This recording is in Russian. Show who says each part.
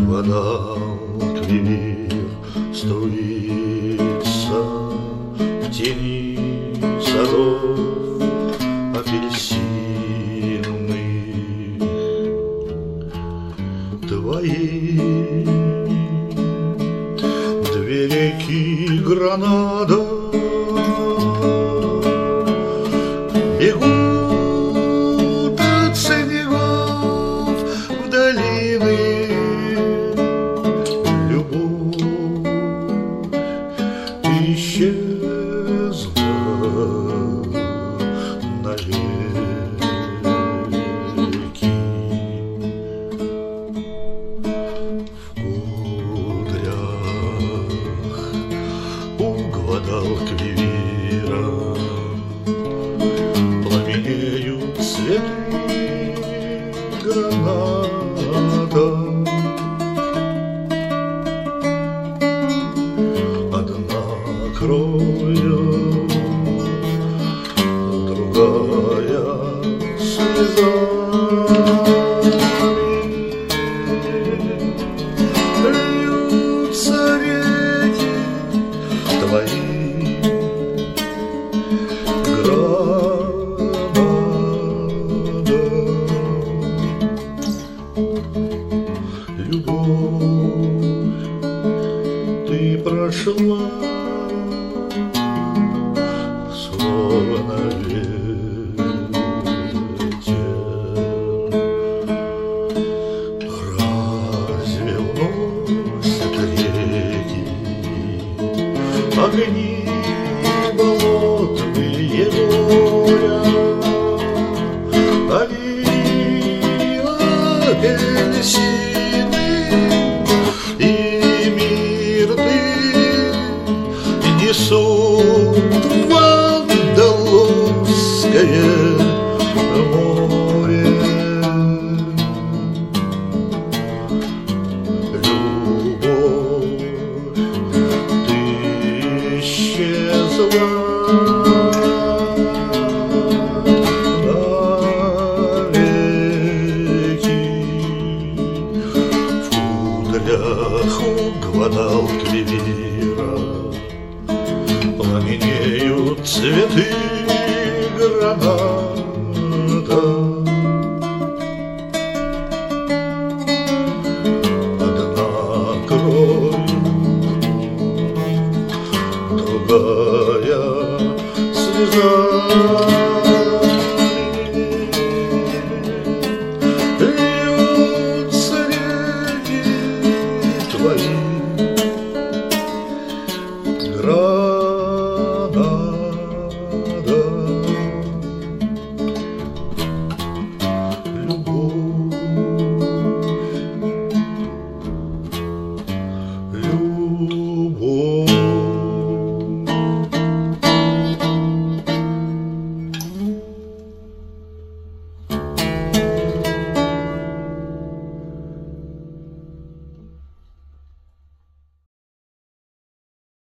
Speaker 1: Гвадалквивир струится в тени садов апельсинных твои. Две реки Гранада бегут от снегов в долины. Любовь исчезла навеки. В кудрях у Гвадалквивира пламенеют цветы граната. Одна кровью, другая слезами. Льются реки твои, Гранада. Любовь, ты прошла словно ветер. Разве уносят реки огни болотные горя? Они апельсины